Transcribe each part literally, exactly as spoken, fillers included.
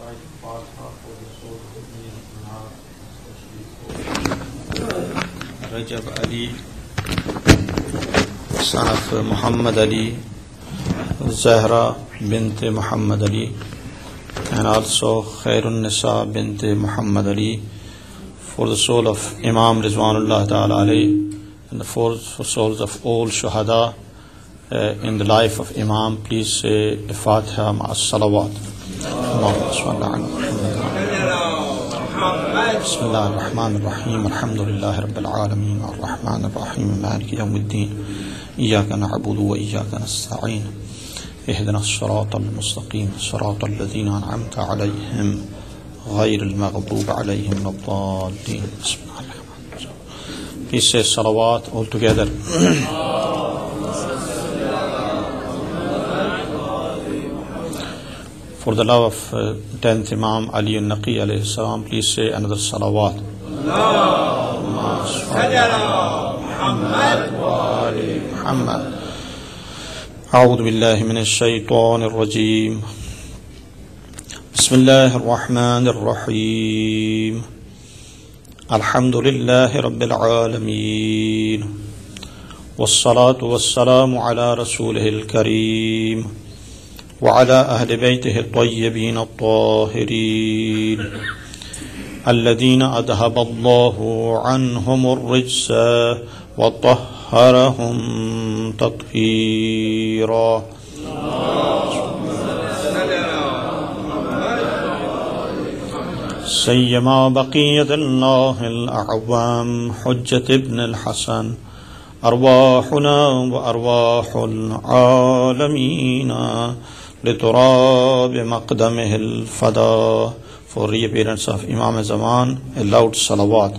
Rajab Ali, son of Muhammad Ali, Zahra bint Muhammad Ali, and also Khairun Nisa bint Muhammad Ali, for the soul of Imam Rizwanullah Ta'ala alayhi, and the four souls of all Shuhada uh, in the life of Imam. Please say the Fatiha ma'as salawat. بسم الله الرحمن الرحيم الحمد لله رب العالمين الرحمن الرحيم مالك يوم الدين إياك نعبد وإياك نستعين اهدنا الصراط المستقيم صراط الذين أنعمت عليهم غير المغضوب عليهم ولا الضالين. بسم الله الرحمن الرحيم. Please say salawat all together. For the love of uh, tenth Imam Ali al-Naqi alayhi salam, please say another salawat. Allahumma salli ala Muhammad wa ali Muhammad. A'udhu billahi minash shaitanir rajim. Bismillahir rahmanir rahim. Alhamdulillahi rabbil alameen. Wassalatu wassalamu ala rasulihil kareem. وعلى أهل بيته الطيبين الطاهرين الذين أذهب الله عنهم الرجس وطهرهم تطهيرا. سيما بقية الله الأعوام حجة ابن الحسن أرواحنا وأرواح العالمين لتراب مقدمه الفدا. For reappearance of Imam Zaman, a loud salawat.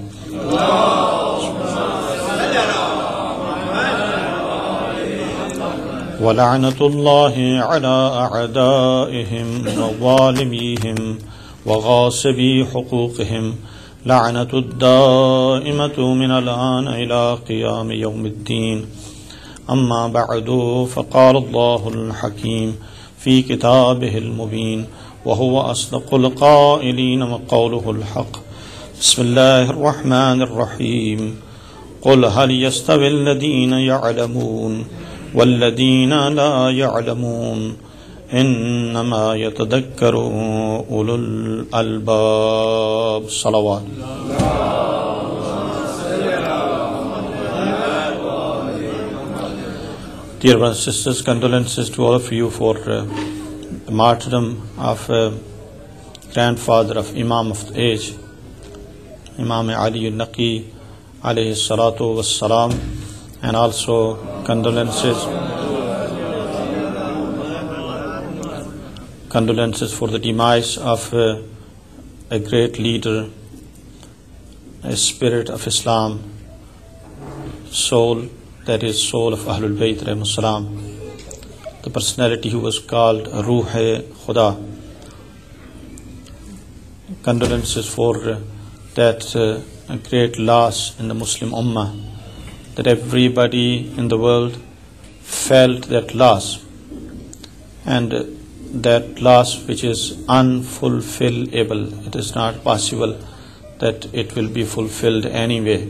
ولعنة الله على أعدائهم وظالميهم وغاصبي حقوقهم لعنة الدائمة من الآن إلى قيام يوم الدين. أما بعد، فقال الله الحكيم في كتابه المبين وهو أصدق القائلين وقوله الحق. بسم الله الرحمن الرحيم. قل هل يستوي الذين يعلمون والذين لا يعلمون إنما يتذكر أولو الألباب. صلوات. Dear brothers and sisters, condolences to all of you for uh, the martyrdom of uh, grandfather of Imam of the age, Imam Ali al-Naqi alayhi salatu wassalam, and also condolences condolences for the demise of uh, a great leader, a spirit of Islam, soul, that is soul of Ahlul Bayt Rahimahum Salam, the personality who was called Ruh-e-Khuda. Condolences for uh, that uh, great loss in the Muslim Ummah, that everybody in the world felt that loss, and uh, that loss which is unfulfillable. It is not possible that it will be fulfilled anyway.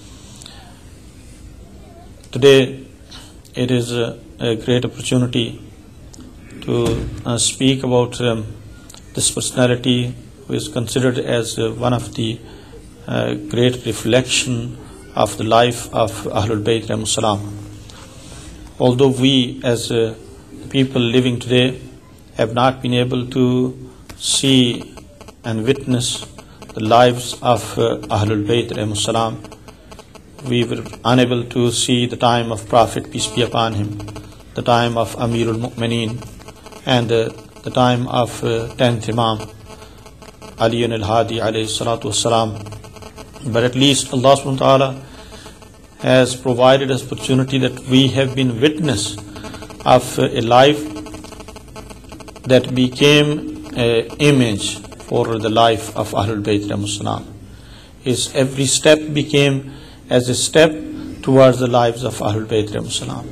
Today, it is a, a great opportunity to uh, speak about um, this personality who is considered as uh, one of the uh, great reflection of the life of Ahlul Bayt Rahimahum Salam. Although we as uh, people living today have not been able to see and witness the lives of uh, Ahlul Bayt Rahimahum Salam, we were unable to see the time of Prophet, peace be upon him, the time of Amirul Mu'mineen, and uh, the time of uh, tenth Imam Ali al-Hadi alayhi salatu wassalam. But at least Allah subhanahu wa ta'ala has provided us opportunity that we have been witness of uh, a life that became an image for the life of Ahlul Bayt Rahimahum Salam. His every step became as a step towards the lives of Ahlul Bayt Rahimahum Salam.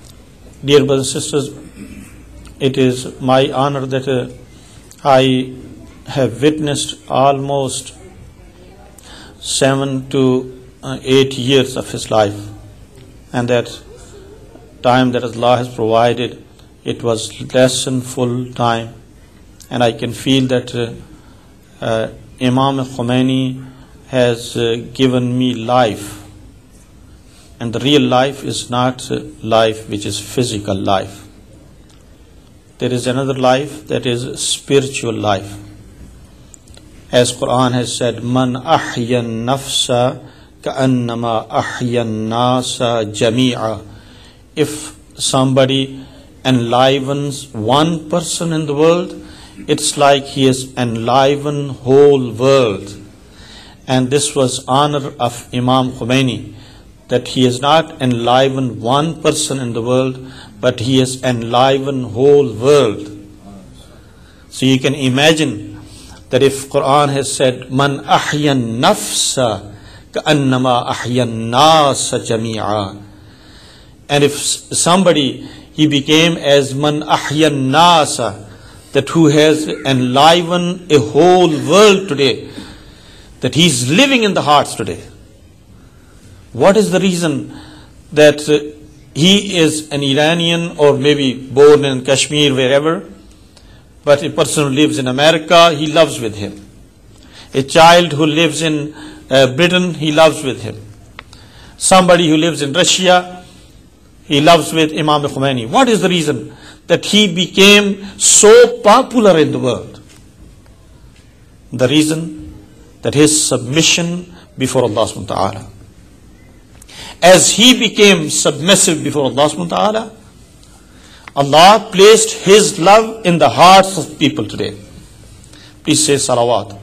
Dear brothers and sisters, it is my honor that uh, I have witnessed almost seven to uh, eight years of his life, and that time that Allah has provided, it was less than full time, and I can feel that uh, uh, Imam Khomeini has uh, given me life, and the real life is not uh, life which is physical life. There is another life that is spiritual life. As Quran has said, Man ahya nafsa ka'annama ahya nasa jami'a. If somebody enlivens one person in the world, it's like he has enlivened whole world. And this was honor of Imam Khomeini, that he has not enlivened one person in the world, but he has enlivened whole world. So you can imagine that if Quran has said, Man ahya nafsa ka'annama ahya nasa jami'a. And if somebody, he became as Man ahya nasa, that who has enlivened a whole world today, that he is living in the hearts today. What is the reason that uh, he is an Iranian or maybe born in Kashmir, wherever, but a person who lives in America, he loves with him. A child who lives in uh, Britain, he loves with him. Somebody who lives in Russia, he loves with Imam Khomeini. What is the reason that he became so popular in the world? The reason that his submission before Allah subhanahu wa ta'ala. As he became submissive before Allah subhanahu wa ta'ala, Allah placed His love in the hearts of people today. Please say salawat.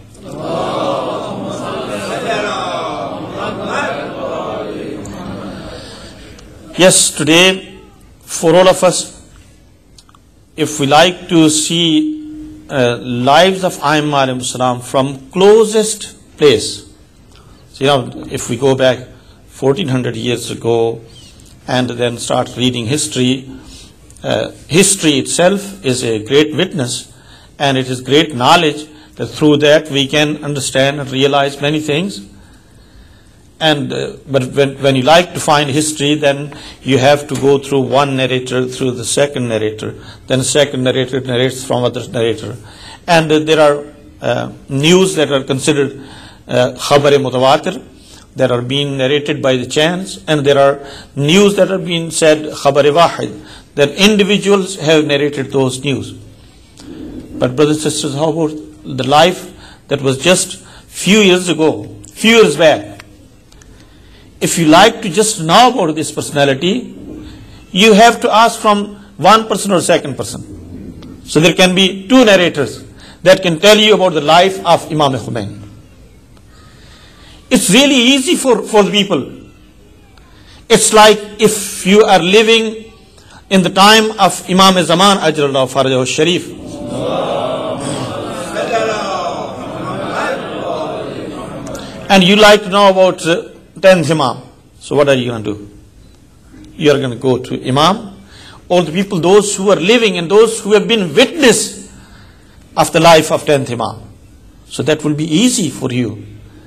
Yes, today, for all of us, if we like to see uh, lives of Aimma alayhi salam from closest place, so, you know, if we go back fourteen hundred years ago and then start reading history, uh, history itself is a great witness, and it is great knowledge that through that we can understand and realize many things. And uh, but when, when you like to find history, then you have to go through one narrator, through the second narrator, then second narrator narrates from other narrator. And uh, there are uh, news that are considered uh, khabar-e mutawatir, that are being narrated by the chance, and there are news that are being said khabar-e wahid, that individuals have narrated those news. But brothers and sisters, how about the life that was just few years ago, few years back? If you like to just know about this personality, you have to ask from one person or second person. So there can be two narrators that can tell you about the life of Imam Khomeini. It's really easy for, for the people. It's like if you are living in the time of Imam Zaman Ajrallahu Farajahu Sharif. And you like to know about uh, tenth Imam. So what are you going to do? You are going to go to Imam, all the people, those who are living and those who have been witness of the life of tenth Imam. So that will be easy for you.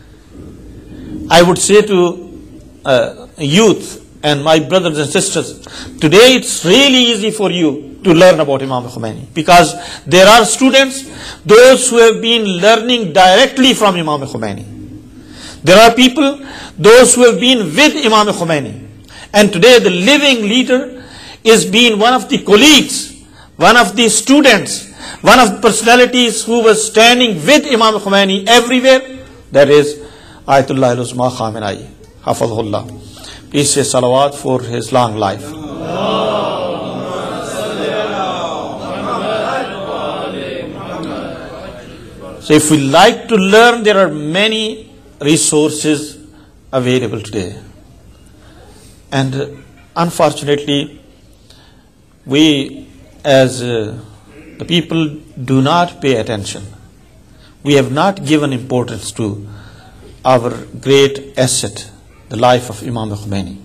I would say to uh, youth and my brothers and sisters, today it's really easy for you to learn about Imam Khomeini, because there are students, those who have been learning directly from Imam Khomeini. There are people, those who have been with Imam Khomeini. And today the living leader is being one of the colleagues, one of the students, one of the personalities who was standing with Imam Khomeini everywhere. That is Ayatollah al-Uzma Khamenei, Hafazahullah. Please say salawat for his long life. So if we like to learn, there are many resources available today. And uh, unfortunately, we as uh, the people do not pay attention. We have not given importance to our great asset, the life of Imam Khomeini.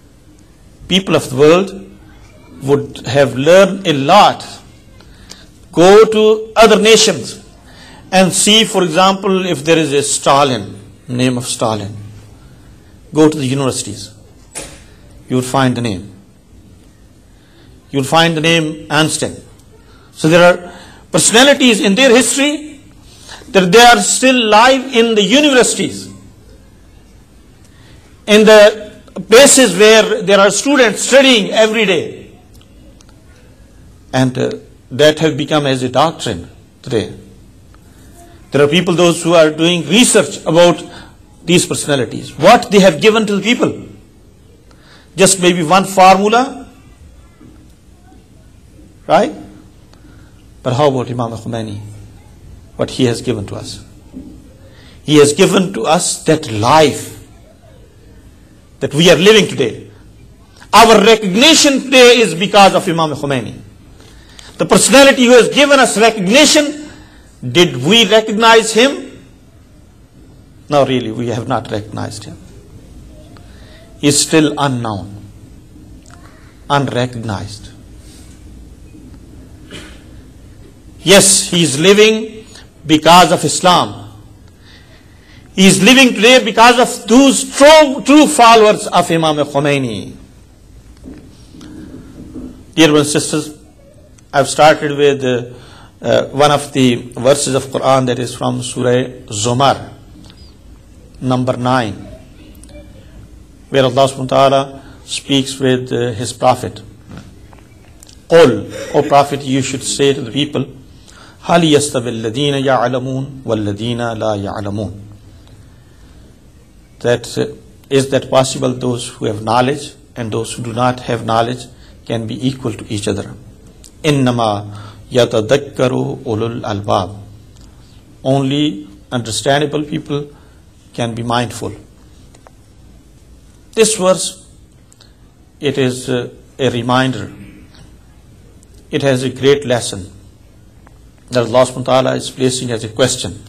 People of the world would have learned a lot Go to other nations and see, for example, if there is a Stalin, name of Stalin. Go to the universities. You will find the name. You will find the name Einstein. So there are personalities in their history that they are still live in the universities, in the places where there are students studying every day. And uh, that have become as a doctrine today. There are people, those who are doing research about these personalities, what they have given to the people. Just maybe one formula, right? But how about Imam Khomeini? What he has given to us? He has given to us that life that we are living today. Our recognition today is because of Imam Khomeini. The personality who has given us recognition, did we recognize him? No, really, we have not recognized him. He is still unknown, unrecognized. Yes, he is living because of Islam. He is living today because of those true, true followers of Imam Khomeini. Dear brothers and sisters, I've started with uh, uh, one of the verses of Quran that is from Surah Zumar, number nine, where Allah subhanahu wa ta'ala speaks with uh, His Prophet. Qul, O Prophet, you should say to the people, Hal yastawi alladhina ya'lamun walladhina la ya'lamun. That uh, is that possible those who have knowledge and those who do not have knowledge can be equal to each other. Innama yatadakkaru ulul albab. Only understandable people can be mindful. This verse, it is uh, a reminder. It has a great lesson that Allah subhanahu wa ta'ala is placing as a question.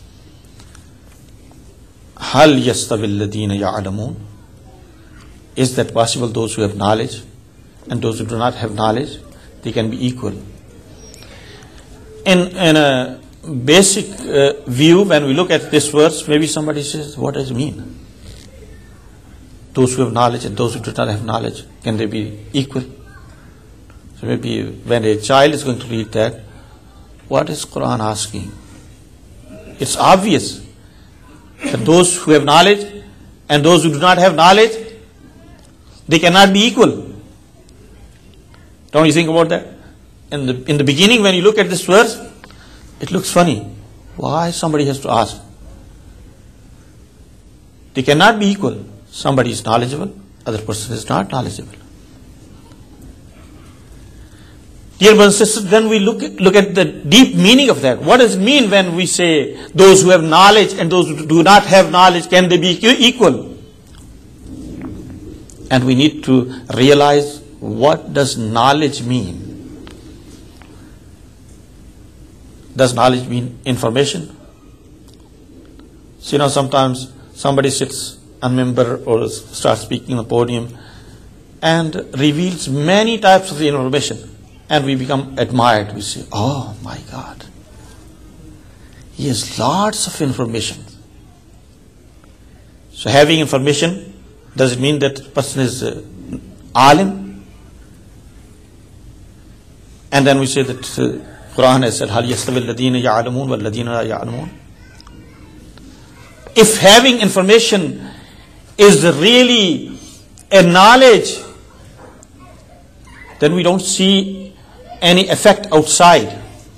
Hal yastawi alladhina ya'lamun. Is that possible those who have knowledge and those who do not have knowledge, they can be equal? In, in a basic uh, view, when we look at this verse, maybe somebody says, what does it mean? Those who have knowledge and those who do not have knowledge, can they be equal? So maybe when a child is going to read that, what is Quran asking? It's obvious that those who have knowledge and those who do not have knowledge, they cannot be equal. Don't you think about that? In the, in the beginning, when you look at this verse, it looks funny. Why somebody has to ask? They cannot be equal. Somebody is knowledgeable, other person is not knowledgeable. Dear brothers and sisters, then we look at, look at the deep meaning of that. What does it mean when we say those who have knowledge and those who do not have knowledge, can they be equal? And we need to realize, what does knowledge mean? Does knowledge mean information? So, you know, sometimes somebody sits a member or starts speaking on the podium and reveals many types of information. And we become admired. We say, oh my God, he has lots of information. So having information, does it mean that the person is uh, alim? And then we say that uh, Quran has said, Hal yastawi alladhina ya'lamun wal ladhina la ya'lamun. If having information is really a knowledge, then we don't see any effect outside.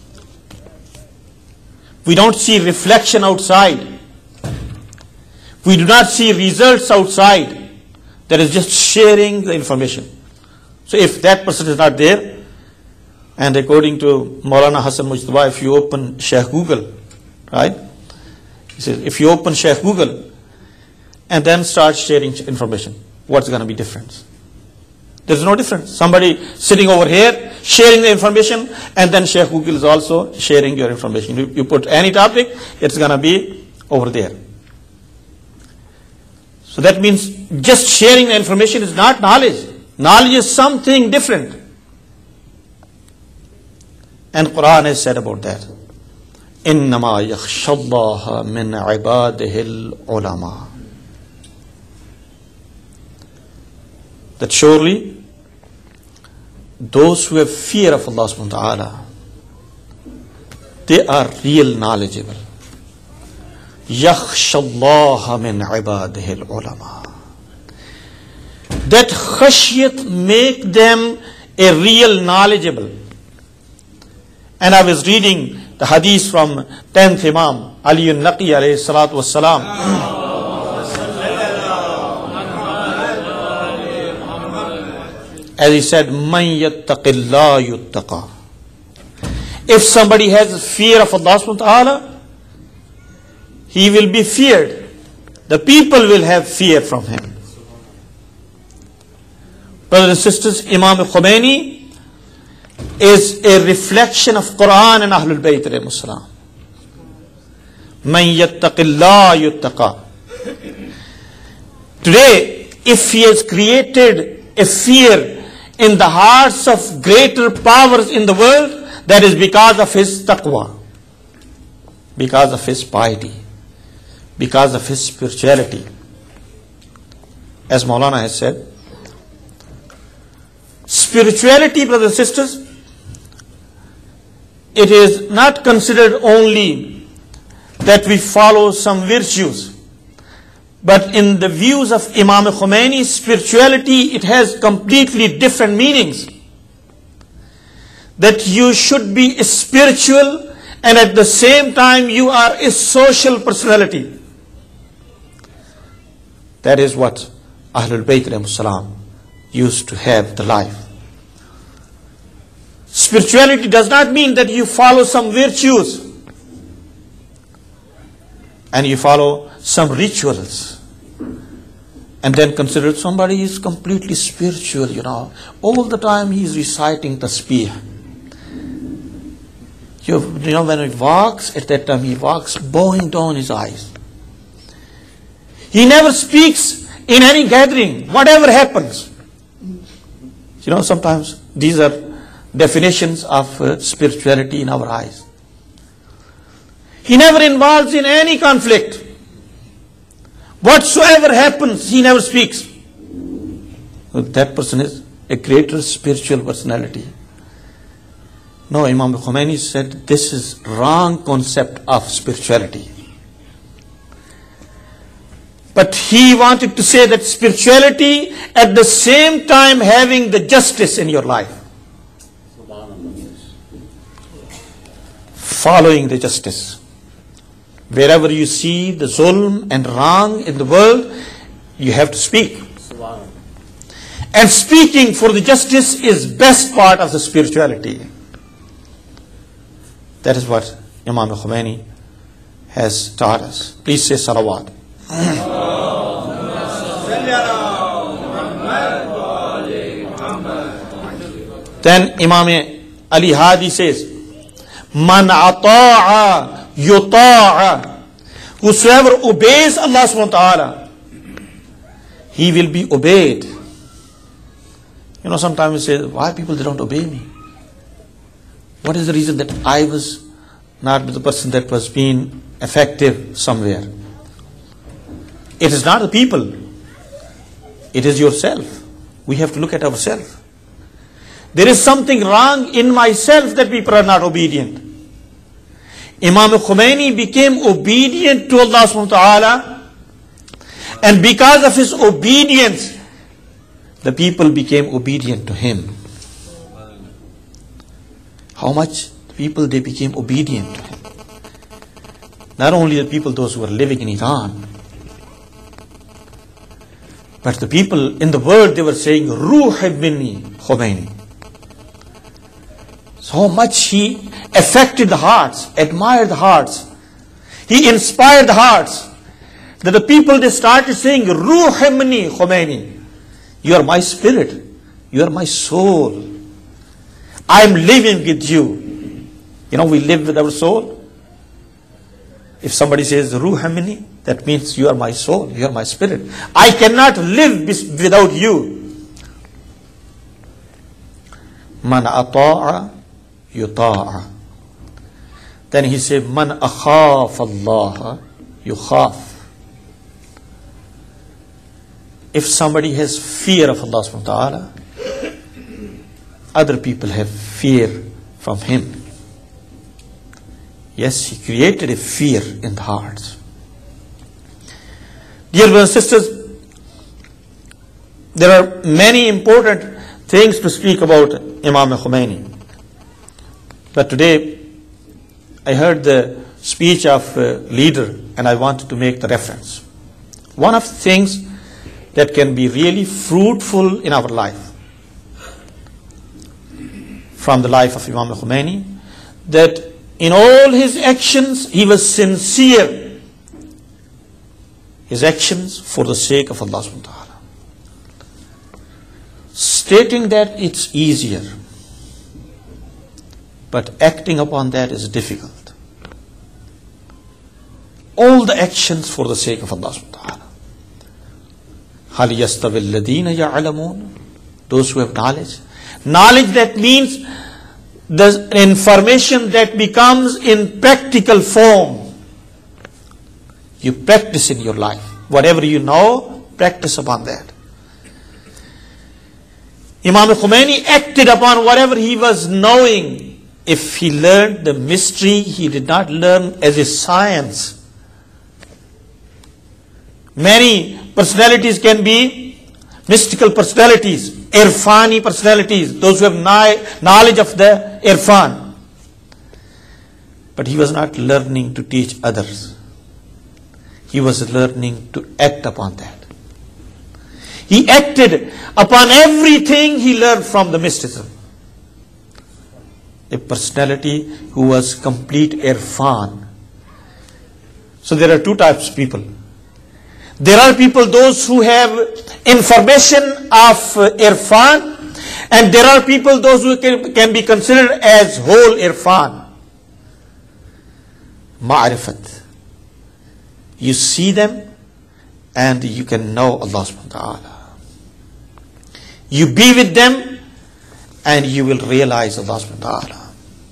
We don't see reflection outside. We do not see results outside. There is just sharing the information. So if that person is not there, and according to Maulana Hassan Mujtaba, if you open Sheikh Google, right? He says, if you open Sheikh Google and then start sharing information, what's going to be difference? There's no difference. Somebody sitting over here sharing the information, and then Sheikh Google is also sharing your information. You, you put any topic, it's going to be over there. So that means just sharing the information is not knowledge. Knowledge is something different. And Quran has said about that, إِنَّمَا يَخْشَى اللَّهَ مِنْ عِبَادِهِ الْعُلَمَاءِ. That surely those who have fear of Allah subhanahu wa ta'ala, they are real knowledgeable. يَخْشَى اللَّهَ مِنْ عِبَادِهِ الْعُلَمَاءِ. That khashyat make them a real knowledgeable. And I was reading the hadith from tenth Imam Ali al-Naqi alayhi salatu wassalam. As he said, مَنْ يَتَّقِ اللَّهَ يُتَّقَى. If somebody has fear of Allah subhanahu wa ta'ala, he will be feared. The people will have fear from him. Brothers and sisters, Imam Khomeini is a reflection of Quran and Ahlul Bayt alayhimus salam. Man yattaqillah yuttaqa. Today, if he has created a fear in the hearts of greater powers in the world, that is because of his taqwa, because of his piety, because of his spirituality. As Maulana has said, spirituality, brothers and sisters, it is not considered only that we follow some virtues, but in the views of Imam Khomeini, spirituality, it has completely different meanings. That you should be spiritual and at the same time you are a social personality. That is what Ahlul Bayt alayhimus salam used to have the life. Spirituality does not mean that you follow some virtues and you follow some rituals and then consider somebody is completely spiritual, you know. All the time he is reciting tasbih. You, you know, when he walks, at that time he walks bowing down his eyes. He never speaks in any gathering, whatever happens. You know, sometimes these are definitions of uh, spirituality in our eyes. He never involves in any conflict. Whatsoever happens, he never speaks. Well, that person is a greater spiritual personality. No, Imam Khomeini said this is wrong concept of spirituality. But he wanted to say that spirituality at the same time having the justice in your life. Following the justice. Wherever you see the zulm and wrong in the world, you have to speak. And speaking for the justice is best part of the spirituality. That is what Imam Khomeini has taught us. Please say salawat. Then Imam Ali Hadi says, Man ata'a yuta'a. Whosoever obeys Allah subhanahu wa ta'ala, he will be obeyed. You know, sometimes we say, why people they don't obey me? What is the reason that I was not the person that was being effective somewhere? It is not the people. It is yourself. We have to look at ourselves. There is something wrong in myself that people are not obedient. Imam Khomeini became obedient to Allah subhanahu wa ta'ala, and because of his obedience, the people became obedient to him. How much people they became obedient to him. Not only the people, those who were living in Iran, but the people in the world, they were saying, Ruh minni Khomeini. So much he affected the hearts, admired the hearts. He inspired the hearts. That the people, they started saying, Ruh minni Khomeini. You are my spirit. You are my soul. I am living with you. You know, we live with our soul. If somebody says, Ruh minni, that means you are my soul, you are my spirit. I cannot live without you. Man ata'a yuta'a. Then he said, Man akhaf Allah yukhaf. If somebody has fear of Allah subhanahu wa ta'ala, other people have fear from him. Yes, he created a fear in the hearts. Dear brothers and sisters, there are many important things to speak about Imam Khomeini. But today, I heard the speech of a leader and I wanted to make the reference. One of the things that can be really fruitful in our life from the life of Imam Khomeini, that in all his actions he was sincere. His actions for the sake of Allah subhanahu wa ta'ala. Stating that it's easier, but acting upon that is difficult. All the actions for the sake of Allah subhanahu wa ta'ala. هَلْ يَسْتَوِي الَّذِينَ يَعْلَمُونَ. Those who have knowledge. Knowledge that means the information that becomes in practical form. You practice in your life. Whatever you know, practice upon that. Imam Khomeini acted upon whatever he was knowing. If he learned the mystery, he did not learn as a science. Many personalities can be mystical personalities, irfani personalities, those who have knowledge of the irfan. But he was not learning to teach others. He was learning to act upon that. He acted upon everything he learned from the mysticism. A personality who was complete irfan. So there are two types of people. There are people, those who have information of irfan, and there are people, those who can, can be considered as whole irfan. Ma'rifat. You see them and you can know Allah subhanahu wa ta'ala. You be with them and you will realize Allah subhanahu wa ta'ala.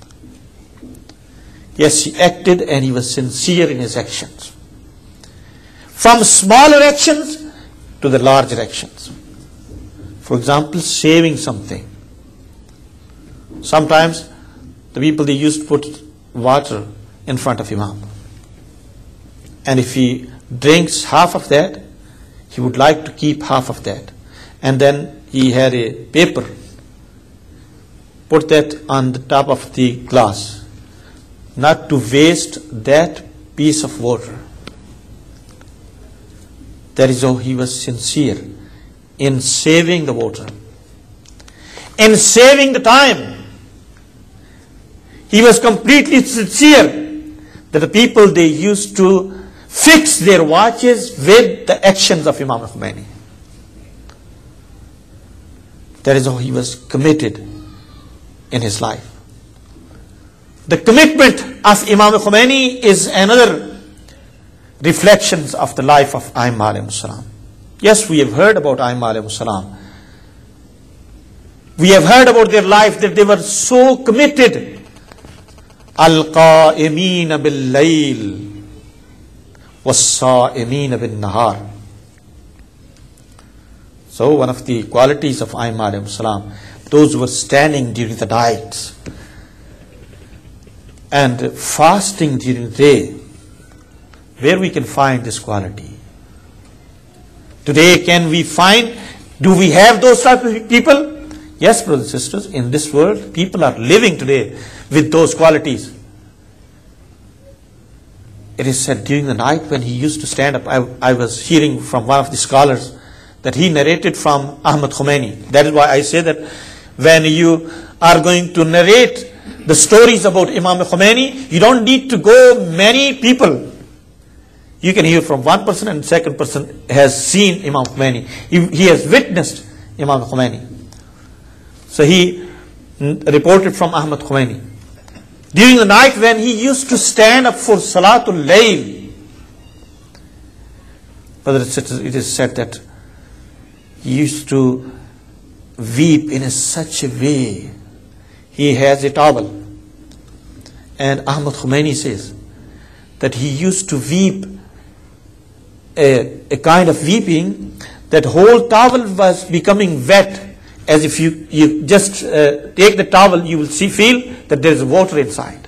Yes, he acted and he was sincere in his actions. From smaller actions to the larger actions. For example, saving something. Sometimes the people, they used to put water in front of Imam. And if he drinks half of that, he would like to keep half of that. And then he had a paper. Put that on the top of the glass. Not to waste that piece of water. That is how he was sincere in saving the water, in saving the time. He was completely sincere that the people, they used to fix their watches with the actions of Imam Khomeini. That is how he was committed in his life. The commitment of Imam Khomeini is another reflections of the life of Aimma alayhi salam. Yes, we have heard about Aimma alayhi salam. We have heard about their life, that they were so committed. Al-qa'imeen bil-layl was-sa'imeen bin-nahar. So one of the qualities of Aimma alayhi salam, those who were standing during the night and fasting during the day. Where we can find this quality? Today, can we find, do we have those type of people? Yes, brothers and sisters, in this world, people are living today with those qualities. It is said during the night when he used to stand up, I, I was hearing from one of the scholars that he narrated from Ahmad Khomeini. That is why I say that when you are going to narrate the stories about Imam Khomeini, you don't need to go many people. You can hear from one person and the second person has seen Imam Khomeini. He, he has witnessed Imam Khomeini. So he reported from Ahmad Khomeini. During the night when he used to stand up for Salatul Layl, but it is said that he used to weep in a such a way. He has a towel And Ahmad Khomeini says that he used to weep a, a kind of weeping that whole towel was becoming wet, as if you, you just uh, take the towel, you will see, feel that there is water inside.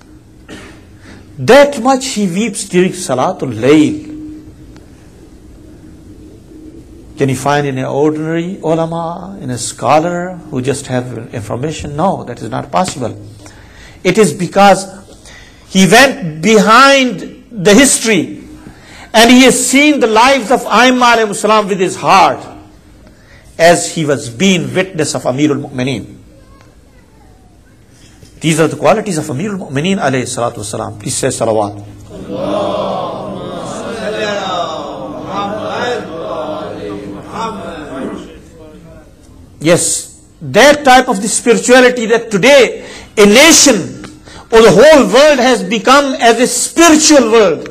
That much he weeps during Salatul Layl. Can you find in an ordinary ulama, in a scholar who just have information? No, that is not possible. It is because he went behind the history and he has seen the lives of Aimma alayhi salam with his heart, as he was being witness of Amirul Mu'mineen. These are the qualities of Amirul Mu'mineen alayhi salatu wasalam. Please say salawat. Yes, that type of the spirituality that today a nation or the whole world has become as a spiritual world.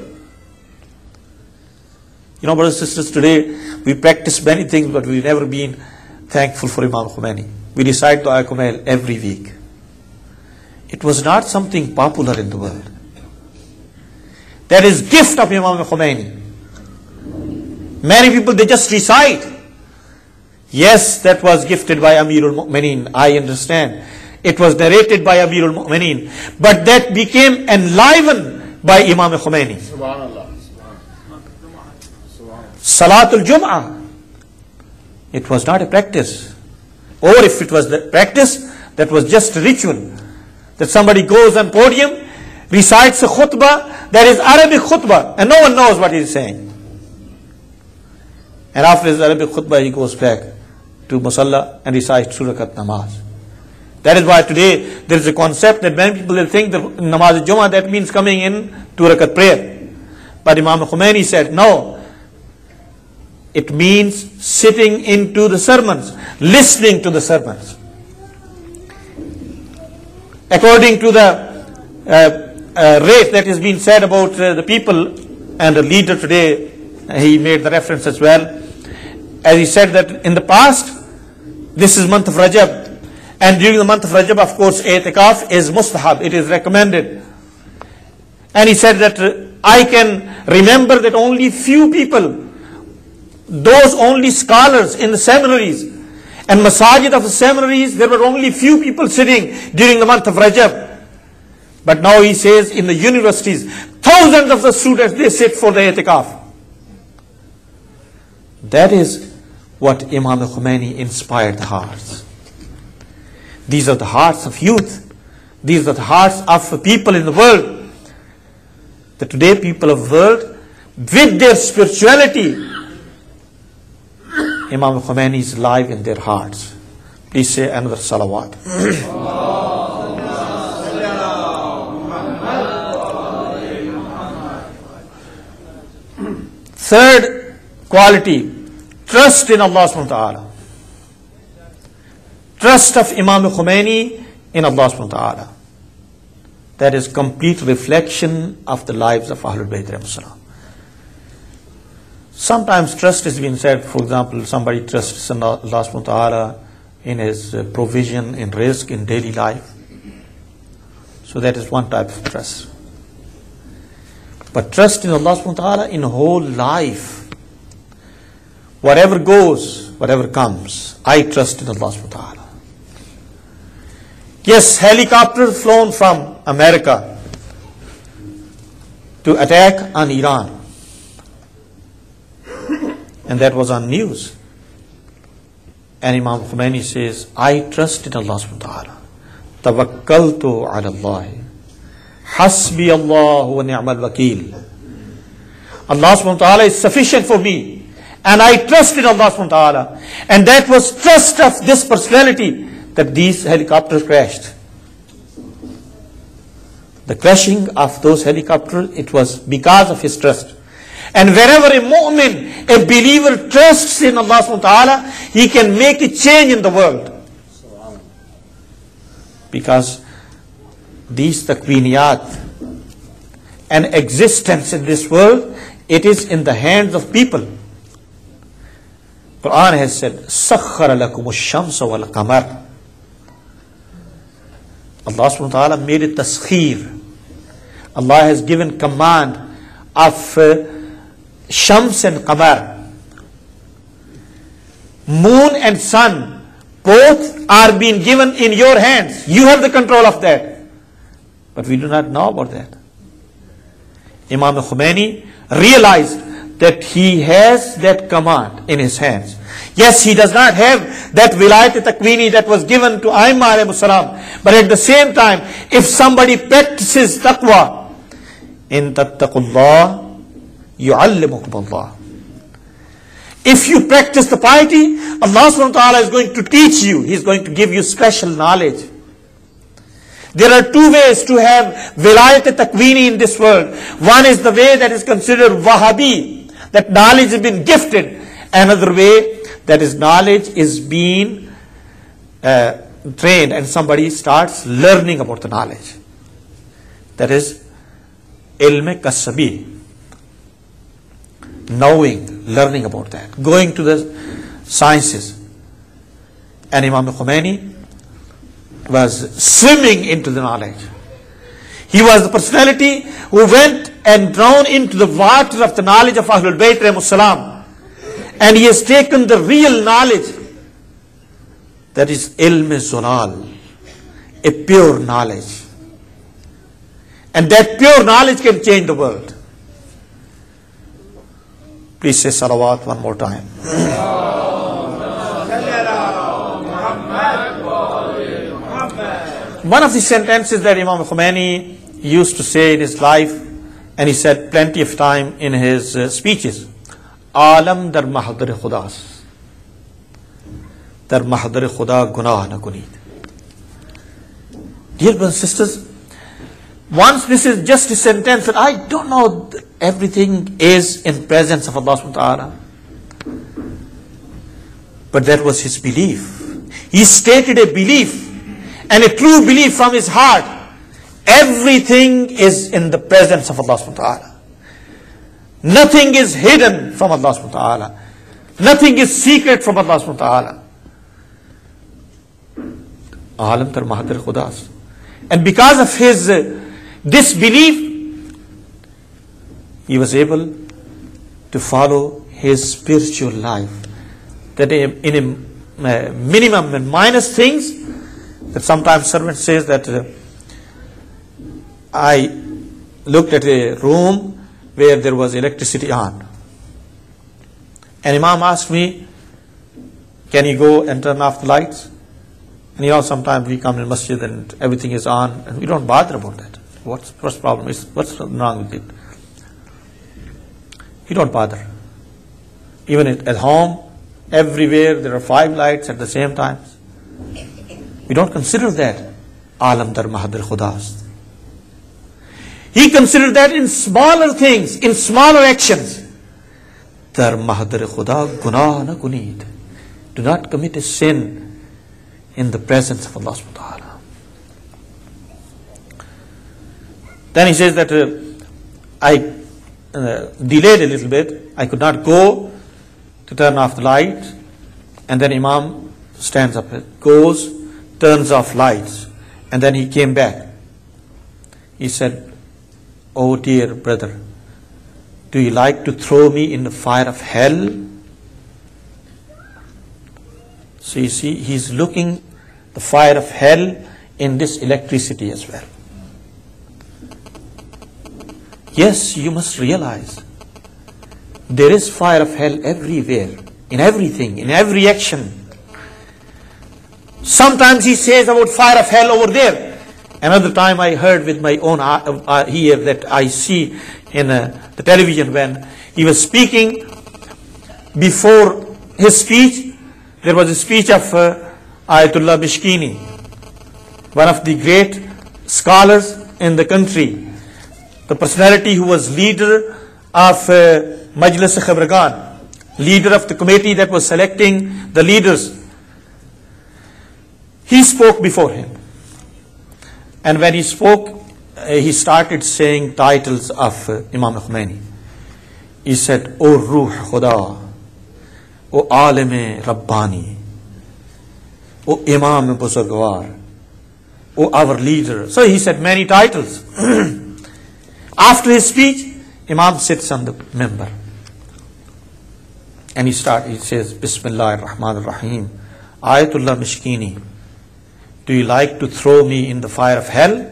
You know, brothers and sisters, today we practice many things, but we've never been thankful for Imam Khomeini. We recite Dua Kumail every week. It was not something popular in the world. That is gift of Imam Khomeini. Many people, they just recite. Yes, that was gifted by Amirul Mu'mineen. I understand. It was narrated by Amirul Mu'mineen. But that became enlivened by Imam Khomeini. Subhanallah. Salatul Jum'ah. It was not a practice. Or if it was the practice, that was just a ritual. That somebody goes on podium, recites a khutbah, that is Arabic khutbah, and no one knows what he is saying. And after his Arabic khutbah, he goes back to Musalla and recites two rakat namaz. That is why today there is a concept that many people will think that namaz Jummah, that means coming in two rakat prayer. But Imam Khomeini said, no. It means sitting into the sermons, listening to the sermons. According to the uh, uh, rate that has been said about uh, the people and the leader today, he made the reference as well. As he said that in the past, this is month of Rajab, and during the month of Rajab, of course, i'tikaf is mustahab, it is recommended. And he said that uh, I can remember that only few people, those only scholars in the seminaries and masajid of the seminaries, there were only few people sitting during the month of Rajab. But now he says in the universities, thousands of the students, they sit for the i'tikaf. That is what Imam Khomeini inspired the hearts. These are the hearts of youth. These are the hearts of people in the world. The today people of the world, with their spirituality, Imam Khomeini is alive in their hearts. Please say another salawat. Third quality, trust in Allah subhanahu wa ta'ala. Trust of Imam Khomeini in Allah subhanahu wa ta'ala. That is complete reflection of the lives of Ahlul Bayt alayhi salam. Sometimes trust is being said, for example, somebody trusts in Allah subhanahu wa ta'ala in his provision, in risk, in daily life. So that is one type of trust. But trust in Allah subhanahu wa ta'ala in whole life. Whatever goes, whatever comes, I trust in Allah subhanahu wa ta'ala. Yes, helicopters flown from America to attack on Iran. And that was on news. And Imam Khomeini says, I trust in Allah subhanahu wa ta'ala. Tawakkaltu ala Allah. Hasbi Allah wa ni'mal wakil. Allah subhanahu wa ta'ala is sufficient for me. And I trust in Allah subhanahu wa ta'ala. And that was trust of this personality that these helicopters crashed. The crashing of those helicopters, it was because of his trust. And wherever a mu'min, a believer trusts in Allah subhanahu wa ta'ala, he can make a change in the world. Because these takwiniyat and existence in this world, it is in the hands of people. Quran has said, Sakhara lakum ash-shamsa wal qamar. Allah subhanahu wa ta'ala made it taskhir. Allah has given command of uh, Shams and Qamar. Moon and sun, both are being given in your hands. You have the control of that. But we do not know about that. Imam Khomeini realized that he has that command in his hands. Yes, he does not have that Wilayat-e-Takwini that was given to Aimma alayhi salam. But at the same time, if somebody practices taqwa, in tattaqullah, yu'allimukum Allah. If you practice the piety, Allah subhanahu wa ta'ala is going to teach you. He is going to give you special knowledge. There are two ways to have Wilayat-e-Takwini in this world. One is the way that is considered Wahhabi, that knowledge has been gifted. Another way, that is knowledge is being uh, trained and somebody starts learning about the knowledge. That is ilm-e-kasabi. Knowing, learning about that, going to the sciences. And Imam Khomeini was swimming into the knowledge. He was the personality who went and drowned into the water of the knowledge of Ahlul Bayt alayhimus salam. And he has taken the real knowledge, that is ilm-e-zulal, a pure knowledge. And that pure knowledge can change the world. Please say salawat one more time. One of the sentences that Imam Khomeini used to say in his life, and he said plenty of time in his uh, speeches, Alam dar mahdar khudas, dar mahdar khuda gunah na kunid. Dear brothers and sisters, once this is just a sentence that I don't know, everything is in presence of Allah subhanahu wa ta'ala. But that was his belief. He stated a belief and a true belief from his heart. Everything is in the presence of Allah subhanahu wa ta'ala. Nothing is hidden from Allah subhanahu wa ta'ala. Nothing is secret from Allah subhanahu wa ta'ala. Alam tar mahadir khudas. And because of his uh, disbelief, he was able to follow his spiritual life. That in a minimum and minus things, that sometimes servant says that uh, I looked at a room where there was electricity on. And Imam asked me, can you go and turn off the lights? And you know, sometimes we come in masjid and everything is on and we don't bother about that. What's the first problem? Is what's wrong with it? You don't bother. Even at home, everywhere there are five lights at the same time. We don't consider that. Alam dar mahadir khudas. He considered that in smaller things, in smaller actions. Dar mahadir khuda gunah na kunid. Do not commit a sin in the presence of Allah subhanahu wa ta'ala. Then he says that uh, I uh, delayed a little bit. I could not go to turn off the light. And then Imam stands up, goes, turns off lights. And then he came back. He said, oh dear brother, do you like to throw me in the fire of hell? So you see, he's looking the fire of hell in this electricity as well. Yes, you must realize there is fire of hell everywhere, in everything, in every action. Sometimes he says about fire of hell over there. Another time I heard with my own ear that I see in uh, the television when he was speaking. Before his speech, there was a speech of uh, Ayatollah Bishkini, one of the great scholars in the country, the personality who was leader of uh, Majlis Khabragan, leader of the committee that was selecting the leaders. He spoke before him. And when he spoke, uh, he started saying titles of uh, Imam Khomeini. He said, O Ruh Khuda, O Alim Rabbani, O Imam Buzurgwar, O our leader. So he said many titles. After his speech, Imam sits on the minbar. And he starts, he says, Bismillah ar-Rahman ar-Rahim. Ayatullah Mishkini. Do you like to throw me in the fire of hell?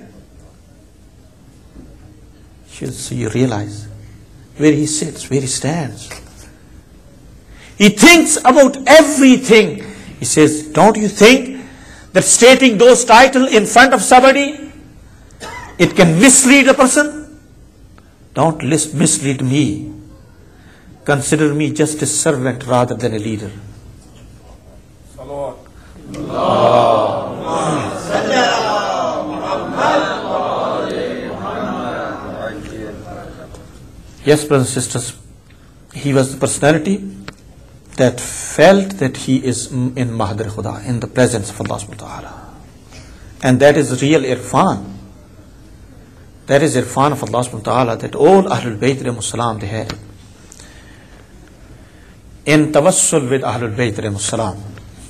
So you realize where he sits, where he stands. He thinks about everything. He says, don't you think that stating those titles in front of somebody, it can mislead a person? Don't mislead me. Consider me just a servant rather than a leader. Salawat. Yes, brothers and sisters, he was the personality that felt that he is in Mahadar Khuda, in the presence of Allah subhanahu wa ta'ala. And that is real irfan. That is irfan of Allah subhanahu wa ta'ala that all Ahlul Bayt alayhimus salam they had. In tawassul with Ahlul Bayt alayhimus salam.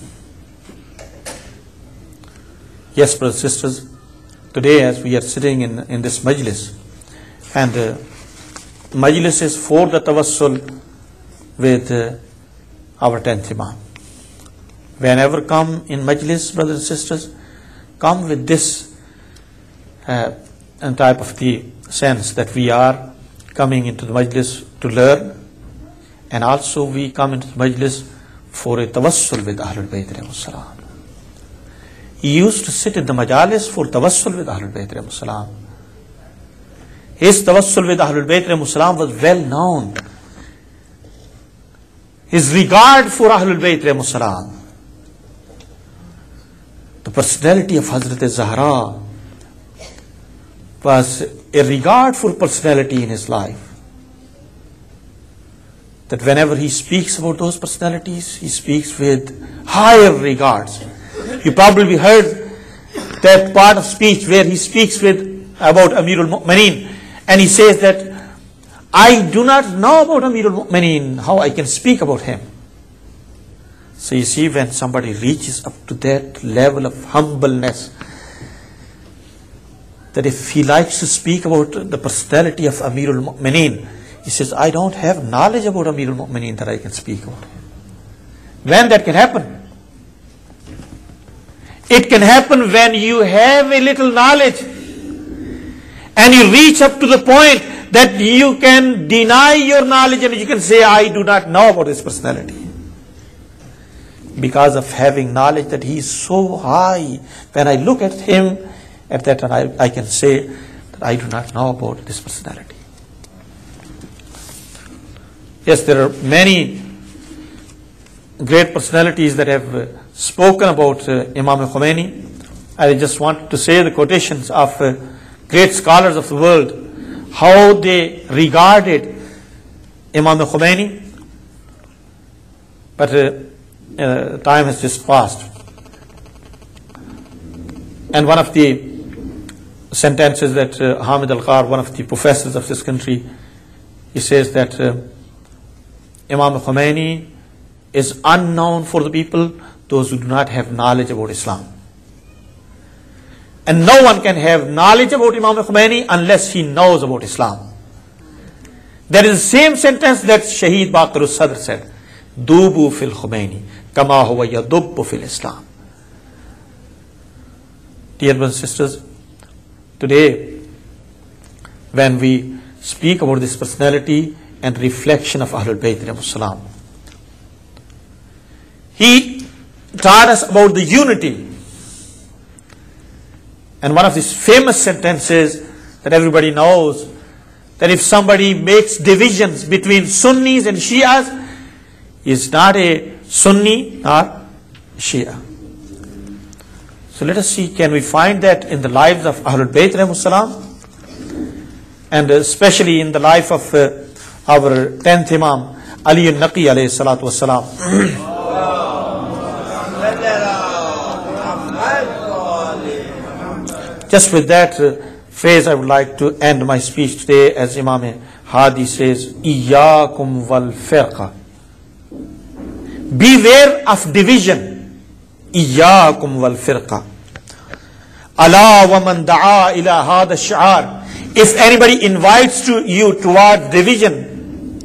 Yes, brothers and sisters, today as we are sitting in, in this majlis, and uh, majlis is for the tawassul with uh, our tenth Imam. Whenever come in majlis, brothers and sisters, come with this uh, type of the sense that we are coming into the majlis to learn, and also we come into the majlis for a tawassul with Ahlul Bayt alayhimus salam. He used to sit in the majalis for tawassul with Ahlul Bayt alayhimus salam. His tawassul with Ahlul Bayt alayhimus salam was well known. His regard for Ahlul Bayt alayhimus salam. The personality of Hazrat Zahra was a regard for personality in his life. That whenever he speaks about those personalities, he speaks with higher regards. You probably heard that part of speech where he speaks with about Amirul Mu'mineen, and he says that I do not know about Amirul Mu'mineen, how I can speak about him. So you see, when somebody reaches up to that level of humbleness, that if he likes to speak about the personality of Amirul Mu'mineen, he says, I don't have knowledge about Amirul Mu'mineen that I can speak about him. When that can happen? It can happen when you have a little knowledge and you reach up to the point that you can deny your knowledge and you can say, I do not know about his personality. Because of having knowledge that he is so high, when I look at him, at that time I, I can say that I do not know about this personality. Yes, there are many great personalities that have uh, spoken about uh, Imam Khomeini. I just want to say the quotations of uh, great scholars of the world, how they regarded Imam Khomeini. But uh, uh, time has just passed. And one of the sentences that uh, Hamid Al-Khar, one of the professors of this country, he says that uh, Imam Khomeini is unknown for the people, those who do not have knowledge about Islam. And no one can have knowledge about Imam Khomeini unless he knows about Islam. That is the same sentence that Shaheed Baqir al-Sadr said, Dubu fil Khomeini, kama huwa yadubbu fil Islam. Dear brothers and sisters, today when we speak about this personality and reflection of Ahlul Bayt alayhimus salam, he taught us about the unity. And one of these famous sentences that everybody knows, that if somebody makes divisions between Sunnis and Shias, he is not a Sunni nor Shia. So let us see, can we find that in the lives of Ahlul Bayt alayhimus salam, and especially in the life of uh, our tenth Imam, Ali al-Naqi alayhi salatu wassalam. Just with that uh, phrase I would like to end my speech today, as Imam Hadi says, Iyyakum wal firqa. Beware of division. Iyyakum wal firqa. Ala wa man da'a ila hada ash-shi'ar. if anybody invites to you toward division,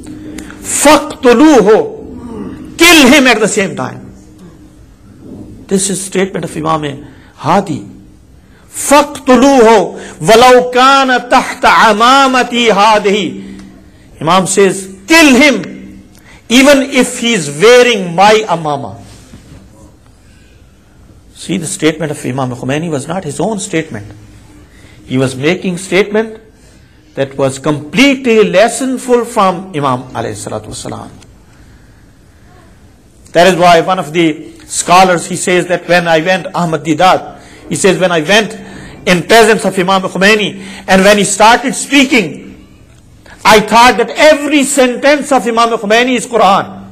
faqtuluhu, kill him at the same time. This is statement of Imam Hadi. Faqtuluhu walau kana tahta amamati hadihi. Imam says, kill him even if he is wearing my amama. See, the statement of Imam Khomeini was not his own statement. He was making statement that was completely lessonful from Imam alayhi salatu wasalam. That is why one of the scholars, he says that when I went, Ahmad Didat, he says when I went in presence of Imam Khomeini and when he started speaking, I thought that every sentence of Imam Khomeini is Quran.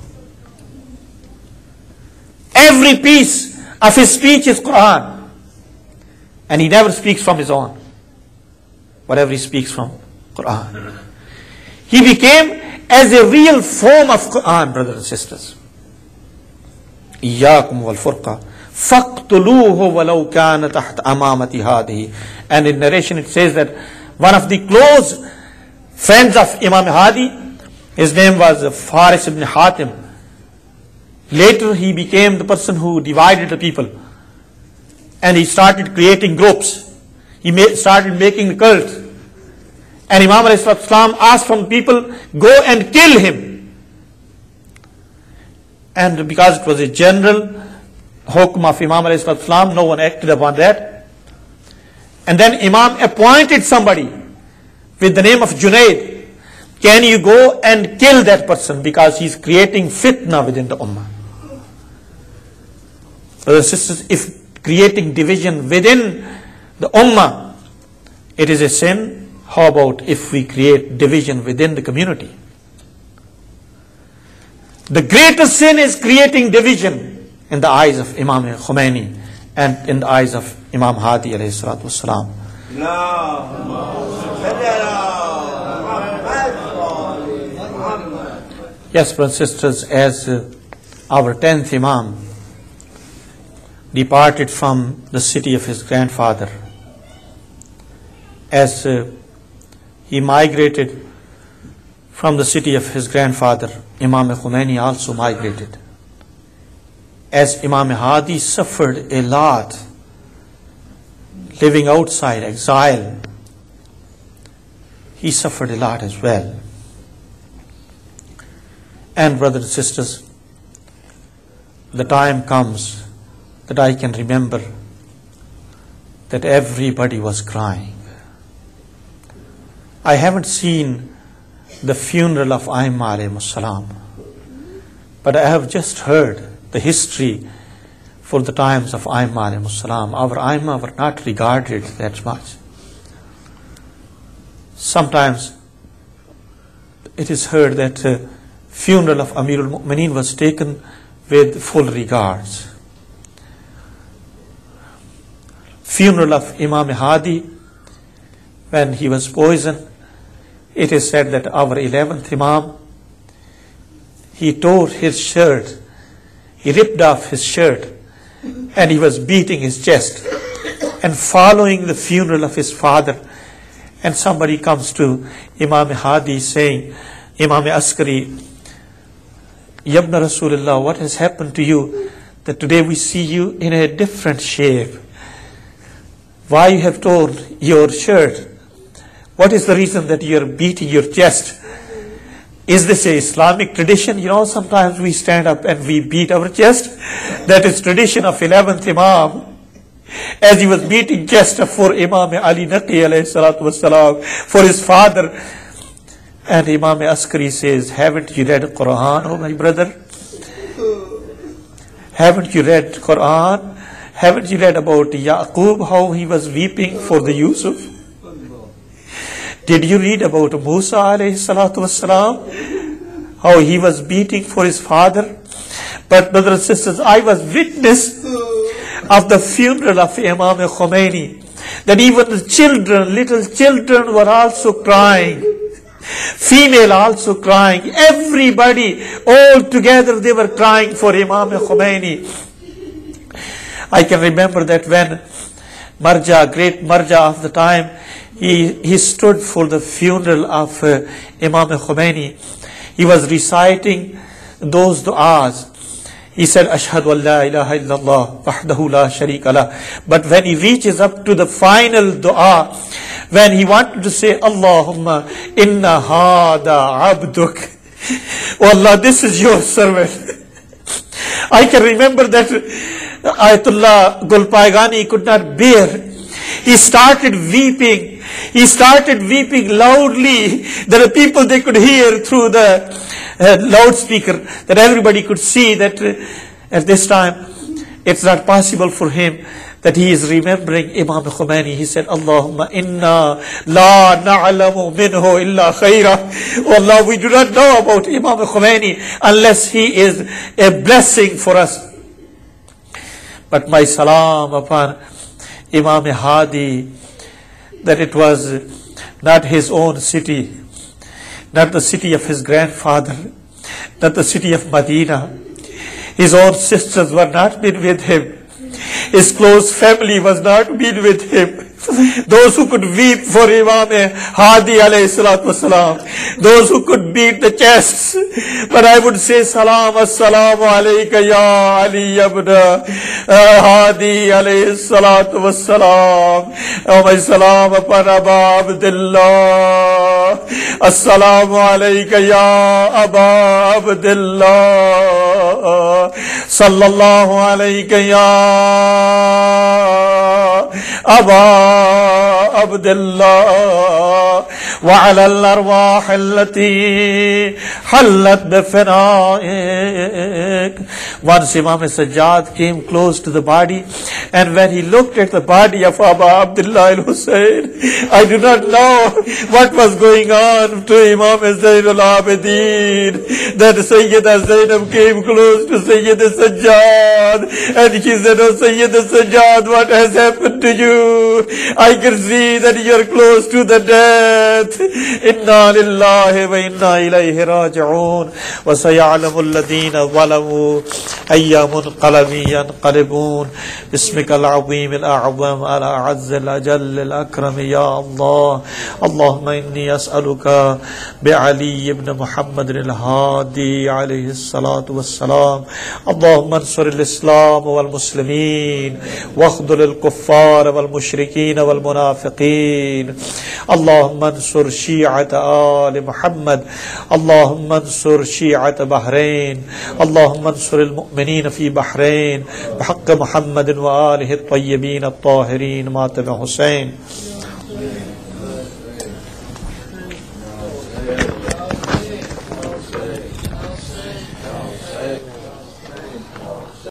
Every piece of his speech is Quran. And he never speaks from his own. Whatever he speaks from Quran. He became as a real form of Quran, brothers and sisters. Iyyakum wal furqa faqtuluhu walau kana taht amamati hadihi. And in narration it says that one of the close friends of Imam Hadi, his name was Faris ibn Hatim. Later he became the person who divided the people. And he started creating groups. He made, started making the cult. And Imam Islam asked from people, go and kill him. And because it was a general hukm of Imam Islam, no one acted upon that. And then Imam appointed somebody with the name of Junaid. Can you go and kill that person because he's creating fitna within the ummah? Brothers and sisters, if creating division within the ummah, it is a sin, how about if we create division within the community? The greatest sin is creating division in the eyes of Imam Khomeini and in the eyes of Imam Hadi alayhi salatu wasalam. Yes, brothers and sisters, as uh, our tenth Imam departed from the city of his grandfather, as uh, he migrated from the city of his grandfather, Imam Khomeini also migrated. As Imam Hadi suffered a lot living outside, exile, he suffered a lot as well. And brothers and sisters, the time comes that I can remember that everybody was crying. I haven't seen the funeral of Aimma alayhi salam, but I have just heard the history for the times of Aimma alayhi salam. Our Aimma were not regarded that much. Sometimes it is heard that the uh, funeral of Amirul Mu'mineen was taken with full regards. Funeral of Imam Hadi, when he was poisoned, it is said that our eleventh Imam, he tore his shirt, he ripped off his shirt, and he was beating his chest and following the funeral of his father. And somebody comes to Imam Hadi saying, Imam Askari, Yabna Rasulullah, what has happened to you that today we see you in a different shape? Why you have torn your shirt? What is the reason that you are beating your chest? Is this a Islamic tradition? You know, sometimes we stand up and we beat our chest. That is tradition of eleventh Imam. As he was beating chest for Imam Ali Naqi alayhi salatu wasalam, for his father. And Imam Askari says, haven't you read Quran, oh my brother? Haven't you read Quran? Haven't you read about Yaqub, how he was weeping for the Yusuf? Did you read about Musa alayhi salatu wasalam, how he was beating for his father? But brothers and sisters, I was witness of the funeral of Imam Khomeini, that even the children, little children were also crying. Female also crying. Everybody, all together they were crying for Imam Khomeini. I can remember that when marja, great marja of the time, he, he stood for the funeral of uh, Imam Khomeini. He was reciting those du'as. He said, Ashhadu an la ilaha illallah, wahdahu la sharika lah. But when he reaches up to the final dua, when he wanted to say, Allahumma inna hada abduk. Oh Allah, this is your servant. I can remember that Ayatollah Gulpaigani could not bear. He started weeping. He started weeping loudly that the people, they could hear through the uh, loudspeaker, that everybody could see that uh, at this time it's not possible for him, that he is remembering Imam Khomeini. He said, Allahumma inna la na'lamu minhu illa khaira. Oh Allah, we do not know about Imam Khomeini unless he is a blessing for us. But my salam upon Imam Hadi, that it was not his own city, not the city of his grandfather, not the city of Medina. His own sisters were not been with him. His close family was not been with him. Those who could weep for Imam Hadi alayhi salatu wasalam, those who could beat the chests. But I would say, Salam, Assalamu alayka ya Ali ibn Hadi alayhi salatu wasalam. Oh my salam upon Aba Abdullah. Assalamu alayka ya Aba Abdullah. Sallallahu alayka ya Aba عبد الله وعلى الأرواح التي حلت بفنائك. Once Imam Sajjad came close to the body, and when he looked at the body of Abu Abdullah al-Hussein, I do not know what was going on to Imam Zain al-Abidin, that Sayyida Zainab came close to Sayyida Sajjad, and she said, oh Sayyida Sajjad, what has happened to you? I can see that you are close to the death. Inna lillahi wa inna ilayhi raji'un. Wa sayalamu alladhina zalamu ayya munqalabi yanqalibun. Bismika al-azim al-a'zam al-a'azz al-ajall al-akram ya Allah. Allahumma inni as'aluka bi'ali ibn Muhammad al-Hadi alayhi salatu wassalam. Allahumma ansur al-Islam wal-Muslimin wa akhdhul al-kuffar wal-mushrikeen wal-munafiqeen. اللهم انصر شيعة آل محمد. اللهم انصر شيعة بحرين. اللهم انصر المؤمنين في بحرين بحق محمد وآله الطيبين الطاهرين ماتم حسين.